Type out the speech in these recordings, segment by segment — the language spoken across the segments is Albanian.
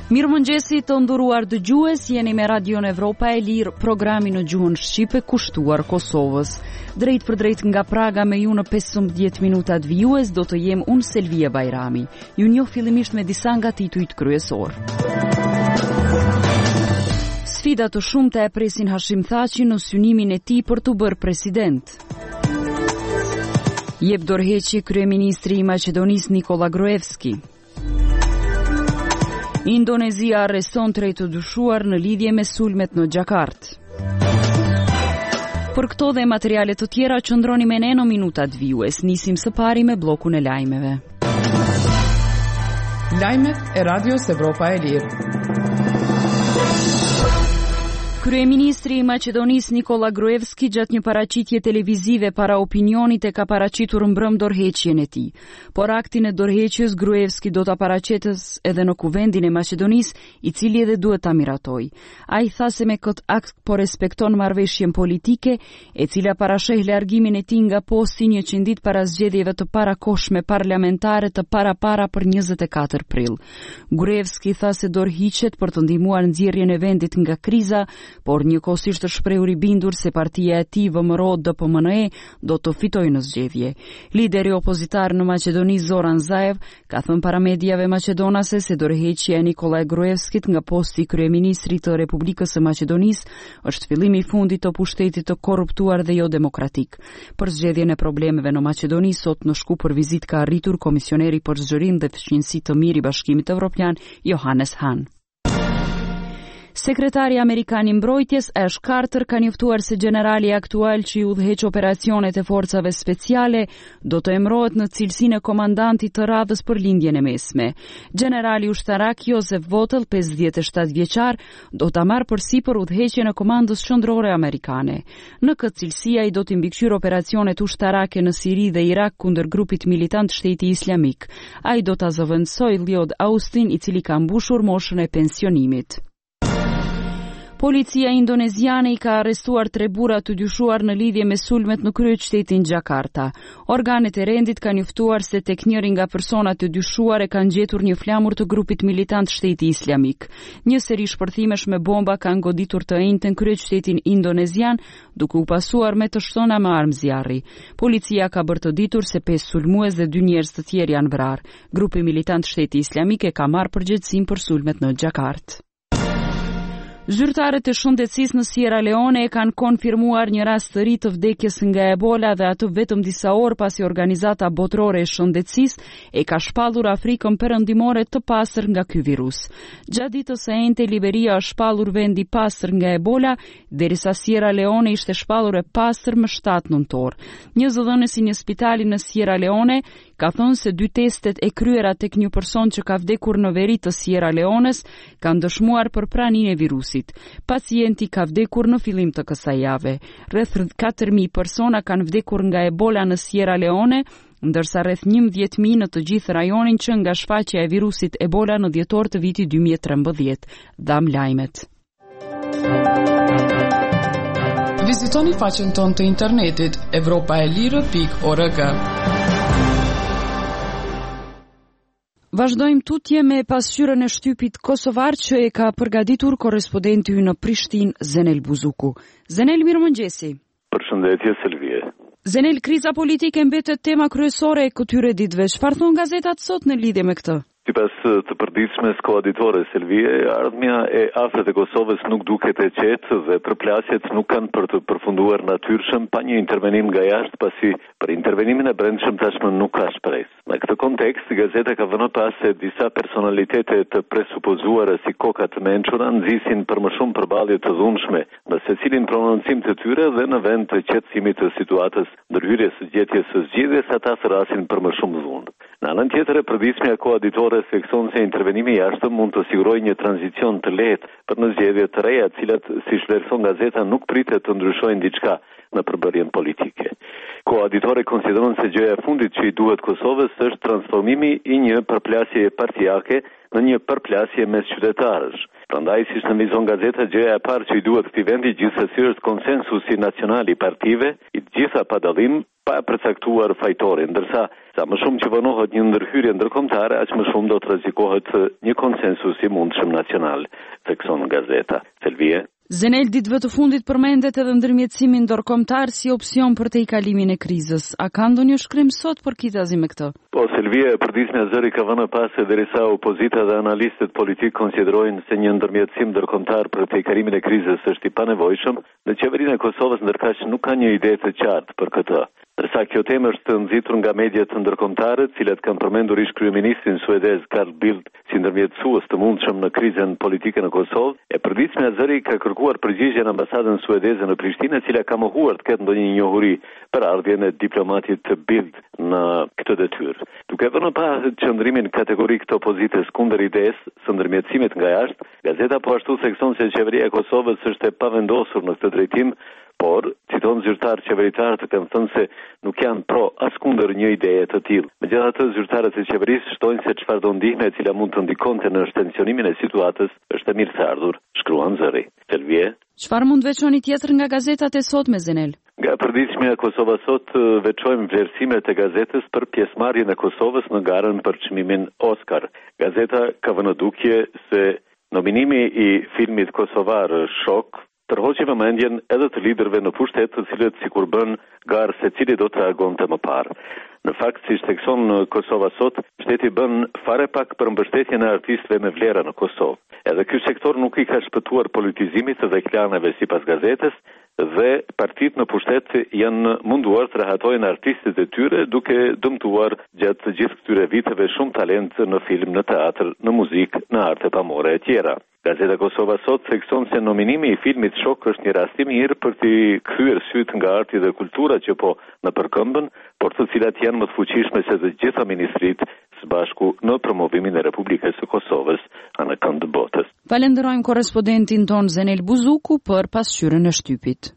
Mirëmëngjesi të nderuar dëgjues, jeni me Radion Evropa e Lirë, programi në gjuhën shqipe kushtuar Kosovës. Drejt për drejt nga Praga me ju në 15 minutat vijues do të jem unë Selvia Bajrami. Ju njoh fillimisht me disa nga titujt kryesor. Sfida të shumta e presin Hashim Thaçi në synimin e tij për të bërë president. Jep dorëheqje kryeministri i Maqedonisë Nikola Gruevski. Indonezia arreston 3 të dyshuar në lidhje me sulmet në Xhakartë. Për këto dhe materiale të tjera qëndroni me ne në minutat vijues. Nisim së pari me bllokun e lajmeve. Lajmet e Radios Evropa e Lirë. Kryeministri i Maqedonisë Nikola Gruevski gjatë një paraqitje televizive para opinionit e ka paraqitur mbrëm dorëheqjen e tij. Por aktin e dorëheqjes Gruevski do ta paraqetës edhe në Kuvendin e Maqedonisë, i cili edhe duhet ta miratojë. Ai tha se me këtë akt po respekton marrëveshjen politike, e cila parasheh largimin e tij nga posti 100 ditë para zgjedhjeve të parakohshme parlamentare të para për 24 prill. Gruevski tha se dorëhiqet për të ndihmuar nxjerrjen e vendit nga kriza, por njëkohësisht është shprehur i bindur se partia e tij VMRO-DPMNE do të fitojë në zgjedhje. Lideri opozitar në Maqedoni Zoran Zaev ka thënë para mediave maqedonase se dorëheqja e Nikolaj Gruevskit nga posti i kryeministrit të Republikës së Maqedonisë është fillimi i fundit të pushtetit të korruptuar dhe jo demokratik. Për zgjedhjen e problemeve në Maqedoni sot në Shkup për vizitë ka arritur komisioneri për zgjerim dhe fëmijësi të mirë i Bashkimit Evropian Johannes Hahn. Sekretari Amerikan i Mbrojtjes Ash Carter ka njoftuar se generali aktual që i udhëheq operacionet e forcave speciale do të emërohet në cilësinë e komandantit të radhës për lindjen e mesme. Generali ushtarak Joseph Votel, 57 vjeçar, do ta marrë përsipër udhëheqjen e komandës qendrore amerikane. Në këtë cilësi ai do të mbikëqyr operacionet ushtarake në Siri dhe Irak kundër grupit militant Shteti Islamik. Ai do ta zëvendësojë Lloyd Austin, i cili ka mbushur moshën e pensionimit. Policia indoneziane i ka arrestuar 3 burra të dyshuar në lidhje me sulmet në kryeqytetin Xhakarta. Organet e rendit kanë njoftuar se tek njëri nga personat të dyshuar e kanë gjetur një flamur të grupit militant Shteti Islamik. Një seri shpërthimesh me bomba kanë goditur të njëjtën kryeqytetin indonezian, duke u pasuar me të shtona me armë zjarri. Policia ka bërë të ditur se 5 sulmues dhe 2 njerëz të tjerë janë vrarë. Grupi militant Shteti Islamik e ka marrë përgjegjësinë për sulmet në Xhakartë. Zyrtarët e shëndetësisë në Sierra Leone e kanë konfirmuar një rast të ri të vdekjes nga Ebola dhe atë vetëm disa orë pasi Organizata Botërore e Shëndetësisë e ka shpallur Afrikën perëndimore të pastër nga ky virus. Gjatë ditës së enjte Liberia është shpallur vend i pastër nga Ebola, derisa Sierra Leone ishte shpallur e pastër më 7 nëntor. Një zëdhënës i një spitali në Sierra Leone ka thënë se 2 testet e kryera tek një person që ka vdekur në veri të Sierra Leones kanë dëshmuar për praninë e virusit. Pacienti ka vdekur në fillim të kësaj jave. Rreth 4.000 persona kanë vdekur nga Ebola në Sierra Leone, ndërsa rreth 11.000 në të gjithë rajonin që nga shfaqja e virusit Ebola në dhjetor të vitit 2013. Dham lajmet. Vizitoni faqen tonë të internetit evropaelire.org. Vazhdojmë tutje me pasqyrën e shtypit kosovar që e ka përgatitur korrespondenti ynë në Prishtinë, Zenel Buzuku. Zenel, mirëmëngjesi. Përshëndetje Selvie. Zenel, kriza politike mbetet tema kryesore e këtyre ditëve. Çfarë thon gazetat sot në lidhje me këtë? Sipas të përditshmes koaditore Selvie, ardhmja e afrit e Kosovës nuk duket e qetë dhe përplasjet nuk kanë për të përfunduar natyrshëm pa një intervenim nga jashtë, pasi për intervenimin e brendshëm tashmë nuk ka shpresë. Në këtë kontekst, gazeta ka vënë pas se disa personalitete të presupozuara si koka të mençura nxisin për më shumë përballje të dhunshme në secilin prononcim të tyre dhe në vend të qetësimit të situatës ndërhyrjes së gjetjes së zgjedhjes ata thrasin për më shumë dhunë. Në anën tjetër, përditshmja koaditore thekson se intervenimi jashtëm mund të sigurojë një tranzicion të lehtë për në zgjedhje të reja, të cilat, siç vlerëson gazeta, nuk pritet të ndryshojnë diçka në përbërjen politike. Koaditore konsideron se gjëja e fundit që i duhet Kosovës është transformimi i një përplasje partijake në një përplasje mes qytetarësh. Prandaj, siç nënvizon gazeta, gjëja e parë që i duhet këtij vendi gjithsesi është konsensusi nacional i partive, i gjitha pa dallim, pa përcaktuar fajtore, ndërsa Sa më shumë që vënohet një ndërhyrje ndërkombëtare, aq më shumë do të rrezikohet një konsensus i mundshëm nacional, thekson gazeta. Selvie. Zenel, ditëve të fundit përmendet edhe ndërmjetësimin ndërkombëtar si opsion për te i kalimin e krizës. A ka ndonjë shkrim sot për kitazi me këtë? Po, Selvie, përditshmja e zëri ka vënë pas se derisa opozita dhe analistët politik konsiderojnë se një ndërmjetësim ndërkombëtar për te i kalimin e krizës është i panevojshëm, në qeverinë e Kosovës ndërkaq nuk ka një ide të qartë për këtë. Ndërsa kjo temë është nxitur nga mediat ndërkombëtare, të cilat kanë përmendur ish kryeministrin suedez Carl Bildt si ndërmjetësues të mundshëm në krizën politike në Kosovë, e përditshmja e zëri ka kërkuar përgjigje në ambasadën suedeze në Prishtinë, e cila ka mohuar të ketë ndonjë njohuri për ardhjen e diplomatit të Bildt në këtë detyrë. Duke vënë pas qëndrimin kategorik të opozitës kundër idesë së ndërmjetësimit nga jashtë, gazeta po ashtu thekson se qeveria e Kosovës është e pavendosur në këtë drejtim, por citon zyrtar qeveritar të kanë thënë se nuk janë pro askundër një ideje të tillë. Megjithatë, zyrtarët e qeverisë shtojnë se çfarëdo ndihmë e cila mund të ndikonte në shtensionimin e situatës është e mirëseardhur, shkruan zëri. Selvie. Çfarë mund veçoni tjetër nga gazetat e sotme, Zenel? Nga përditshmja e Kosova Sot veçojmë vlerësimet e gazetës për pjesëmarrjen e Kosovës në garën për çmimin Oscar. Gazeta ka vënë dukje se nominimi i filmit kosovar Shok tërhoqi vëmendjen edhe të liderëve në pushtet, të cilët sikur bën garë se cili do të reagonte më parë. Në fakt, si thekson në Kosova Sot, shteti bën fare pak për mbështetjen e artistëve me vlera në Kosovë. Edhe ky sektor nuk i ka shpëtuar politizimit dhe klaneve sipas gazetës, dhe partitë në pushtet janë munduar të rehatojnë artistët e tyre duke dëmtuar gjatë gjithë këtyre viteve shumë talent në film, në teatr, në muzikë, në arte pamore e tjera. Gazeta Kosova Sot thekson se nominimi i filmit Shok është një rast i mirë për të kthyer syt nga arti dhe kultura që po në përkëmbën, por të cilat janë më të fuqishme se të gjitha ministrit së bashku në promovimin e Republikës së Kosovës në kënd të botës. Falenderojmë korrespondentin ton Zenel Buzuku për pasqyrën e shtypit.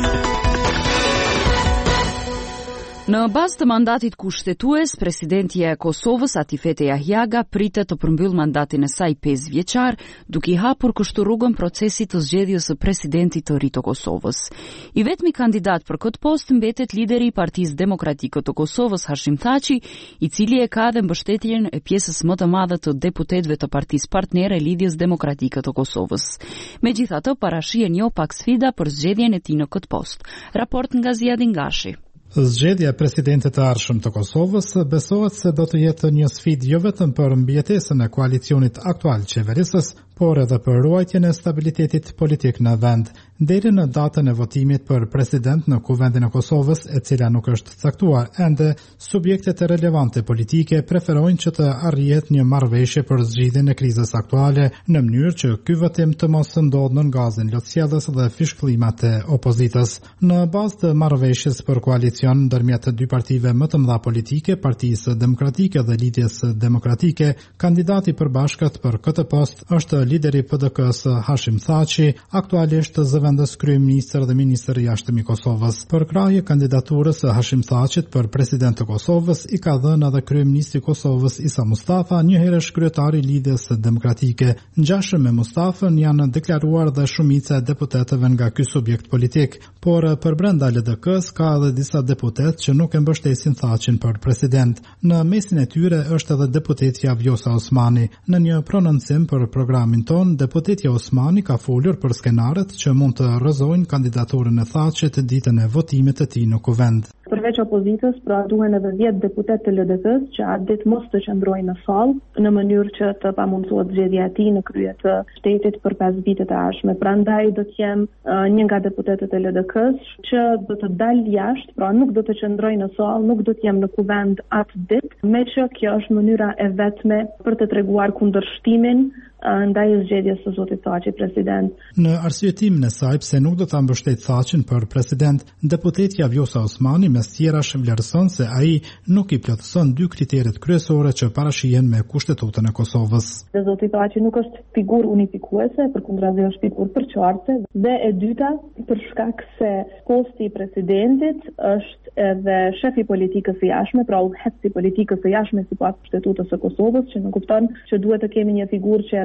Në bazë të mandatit kushtetues, presidentja e Kosovës Atifete Jahjaga pritet të përmbyll mandatin e saj 5 vjeçar, duke i hapur kështu rrugën procesit të zgjedhjes së presidentit të ri të Kosovës. I vetmi kandidat për këtë post mbetet lideri i Partisë Demokratike të Kosovës Hashim Thaçi, i cili e ka dhe mbështetjen e pjesës më të madhe të deputetëve të Partisë Partnere e Lidhjes Demokratike të Kosovës. Megjithatë, parashihen jo pak sfida për zgjedhjen e tij në këtë post. Raport nga Ziadin Gashi. Zgjedhja e presidentit të ardhshëm të Kosovës besohet se do të jetë një sfidë jo vetëm për mbijetesën e koalicionit aktual qeverisës, por edhe për ruajtjen e stabilitetit politik në vend, deri në datën e votimit për president në Kuvendin e Kosovës, e cila nuk është caktuar ende. Subjektet e relevante politike preferojnë që të arrihet një marrëveshje për zgjidhjen e krizës aktuale, në mënyrë që ky votim të mos ndodhë në gazin lotësjellës dhe fishkëllimat e opozitës. Në bazë të marrëveshjes për koalicion ndërmjet dy partive më të mëdha politike, Partisë Demokratike dhe Lidhjes Demokratike, kandidati i përbashkët për këtë post është lideri PDK-s Hashim Thaçi, aktualisht zëvendës kryeministër dhe ministër i jashtëm i Kosovës. Për krahje kandidaturës së Hashim Thaçit për president të Kosovës i ka dhënë edhe kryeministri i Kosovës Isa Mustafa, njëherësh kryetari i Lidhjes Demokratike. Ngjashëm me Mustafën janë deklaruar dhe shumica e deputetëve nga ky subjekt politik, por për brenda LDK-s ka edhe disa deputet që nuk e mbështesin Thaçin për president. Në mesin e tyre është edhe deputetja Vjosa Osmani. Në një prononcim për programin ton, deputetja Osmani ka folur për skenaret që mund të rrëzojnë kandidaturën e Thaçit ditën e votimit të tij në Kuvend. Përveç opozitës, pra duhen edhe 10 deputet të LDK-s që atë ditë mos të qëndrojnë në sallë në mënyrë që të pamundsohet zgjedhja e tij në krye të shtetit për 5 vite të ardhshme. Prandaj do të jem një nga deputetët e LDK-s që do të dalë jashtë, pra nuk do të qëndroj në sallë, nuk do të jem në Kuvend atë ditë, meqë kjo është mënyra e vetme për të treguar kundërshtimin ndaj zgjedhjes së zotit Thaçi president. Në arsyetimin e saj pse nuk do ta mbështet Thaçin për president, deputetja Vjosa Osmani mes tjerash vlerëson se ai nuk i plotëson dy kriteret kryesore që parashihen me Kushtetutën e Kosovës. Zoti Thaçi nuk është figurë unifikuese, përkundrazi është figurë përçartëse, dhe e dyta për shkak se posti i presidentit është edhe shefi politikës së jashtme, pra udhëheqësi politikës së jashtme sipas Kushtetutës së Kosovës, që nuk kupton që duhet të kemi një figurë që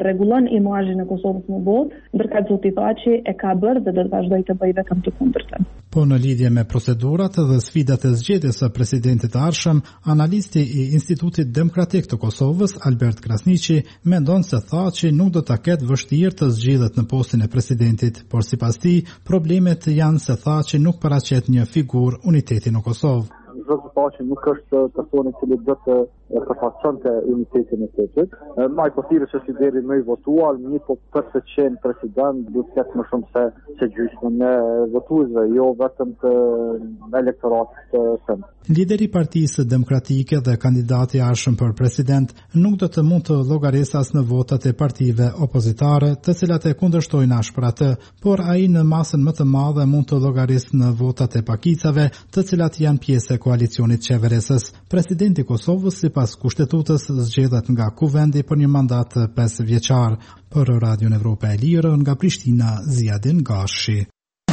rregullon imazhin e Kosovës në botë, ndërkët zoti Thaçi e ka bërë dhe do të vazhdojë të bëjë vetëm të kundërtën. Po në lidhje me procedurat dhe sfidat e zgjedhjes së presidentit të ardhshëm, analisti i Institutit Demokratik të Kosovës, Albert Krasniqi, mendon se Thaçi nuk do ta ketë vështirë të zgjidhet në postin e presidentit, por sipas tij, problemet janë se Thaçi nuk paraqet një figurë uniteti në Kosovë. Zoti Thaçi nuk është personi i cili do të përfaqësonte unitetin e shtetit. Më përpiri se si deri më i votuar, po për të qenë president duhet të ketë më shumë se gjysmën e votuesve, jo vetëm të elektoratit tëm. Lideri i Partisë Demokratike dhe kandidati i arshëm për president nuk do të mund të llogarisë as në votat e partive opozitare, të cilat e kundërshtojnë ashpër atë, por ai në masën më të madhe mund të llogarisë në votat e pakicave, të cilat janë pjesë e koalicionit qeverisës. Presidenti i Kosovës sipas kushtetutës zgjedhet nga kuvendi për një mandat 5 vjeçar. Për Radion Evropa e Lirë nga Prishtina, Ziadin Gashi.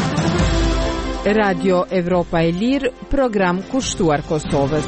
Radio Evropa e Lirë, program kushtuar Kosovës.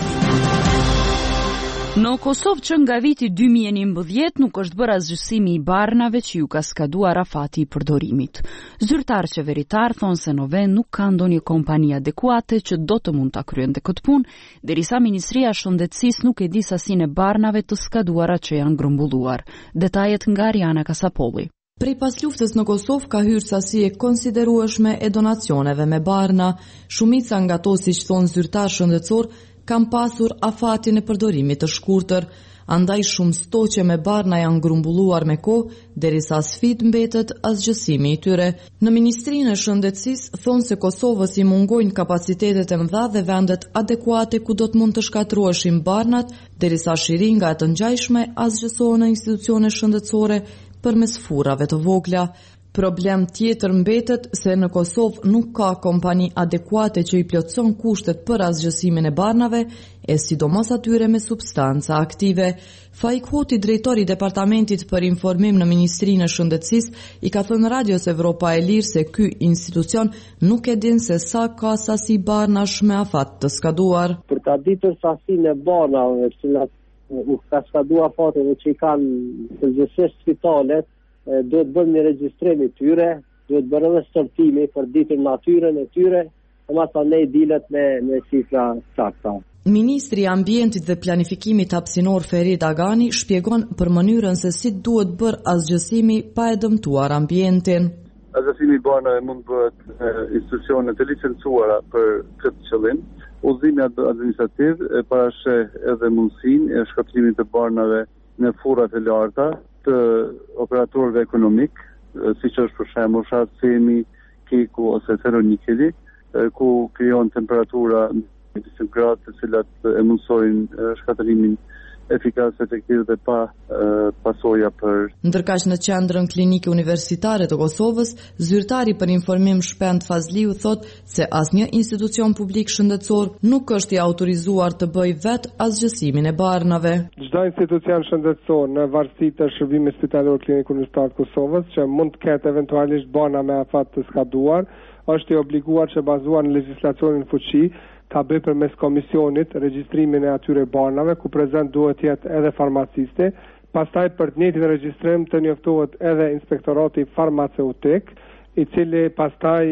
Në Kosovë që nga viti 2011 nuk është bërë asgjësimi i barnave që ju ka skaduar afati i përdorimit. Zyrtar qeveritar thonë se në vend nuk ka ndonjë kompani adekuate që do të mund ta kryente këtë punë, derisa Ministria e Shëndetësisë nuk e di sasinë e barnave të skaduara që janë grumbulluar. Detajet nga Ariana Kasapolli. Prej pas luftës në Kosovë ka hyrë sasi e konsiderueshme e donacioneve me barna. Shumica nga to, siç thon zyrtar shëndetësor, kam pasur afatin e përdorimit të shkurtër, andaj shumë stoqe me barna janë grumbulluar me kohë, derisa sfidë mbetet asgjësimi i tyre. Në Ministrinë e Shëndetësisë thonë se Kosovës i mungojnë kapacitetet e mëdha dhe vendet adekuate ku do të mund të shkatrueshin barnat, derisa shiringa e të ngjajshme asgjësohen në institucione shëndetësore përmes furrave të vogla. Problem tjetër mbetet se në Kosovë nuk ka kompani adekuate që i plotëson kushtet për asgjësimin e barnave, e sidomos atyre me substanca aktive. Faik Hoti, drejtori i Departamentit për Informim në Ministrinë e Shëndetësisë, i ka thënë Radios Evropa e Lirë se ky institucion nuk e din se sa ka sasi barnash me afat të skaduar. Për ta ditur sasinë e barnave, cilat u ka skaduar afateve që i kanë përgjithsisht spitalet, duhet bërë një regjistrim i tyre, duhet bërë edhe sortimi për ditën natyrën e tyre, e masa ne dilet me cifra sakta. Ministri i Ambientit dhe Planifikimit hapësinor Ferit Agani shpjegon për mënyrën se si duhet bërë asgjësimi pa e dëmtuar ambientin. Asgjësimi i barnave mund bëhet institucione të licencuara për këtë qëllim. Udhëzimi administrativ parasheh edhe mundësinë e shkatrimit të barnave në furrat e larta të operatorëve ekonomik, siç është për shembull arsemi, keku ose ferronikeli, ku krijon temperatura në 20 gradë, të cilat e mundsojnë shkatrimin efikas, efektiv dhe pa pasoja për. Ndërkaq në qendrën klinike universitare të Kosovës, zyrtari për informim Shpend Fazliu thot se asnjë institucion publik shëndetësor nuk është i autorizuar të bëjë vetë asgjësimin e barnave. Çdo institucion shëndetësor në varësi të shërbimit spitalor klinik universitar të Kosovës që mund të ketë eventualisht barna me afat të skaduar, është i obliguar që bazuar në legjislacionin fuqi ta bëj përmes komisionit regjistrimin e atyre barnave, ku prezent duhet jetë edhe farmaciste, pastaj për të njëjtin regjistrim të njoftohet edhe inspektorati farmaceutik, i cili pastaj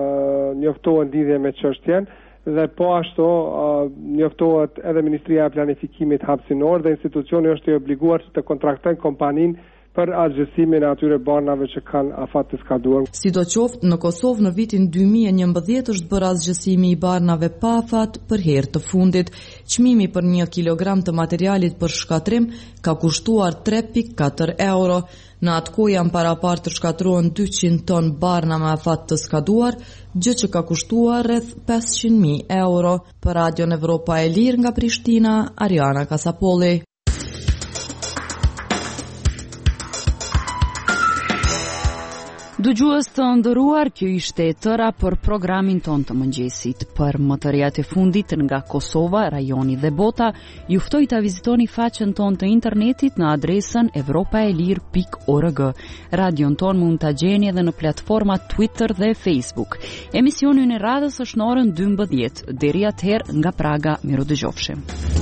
njoftohet lidhje me çështjen, dhe po ashtu njoftohet edhe Ministria e Planifikimit hapësinor dhe institucioni është i obliguar të kontraktojnë kompaninë për asgjësimin e atyre barnave që kanë afat të skaduar. Sidoqoftë, në Kosovë në vitin 2011 është bërë asgjësimi i barnave pa afat për herë të fundit. Çmimi për 1 kilogram të materialit për shkatrim ka kushtuar 3.4 euro. Në atë kohë janë parapar të shkatruan 200 ton barna me afat të skaduar, gjë që ka kushtuar rreth 500.000 euro. Për Radion Evropa e Lirë nga Prishtina, Ariana Kasapolli. Dëgjues të nderuar, kjo ishte e tëra për programin ton të mëngjesit. Për materiat e fundit nga Kosova, rajoni dhe bota, ju ftoj të vizitoni faqen ton të internetit në adresën evropaelir.org. Radion ton mund të gjeni edhe në platformat Twitter dhe Facebook. Emisionin e radhës është në orën 12. Deri atëherë nga Praga, miru dëgjofshim.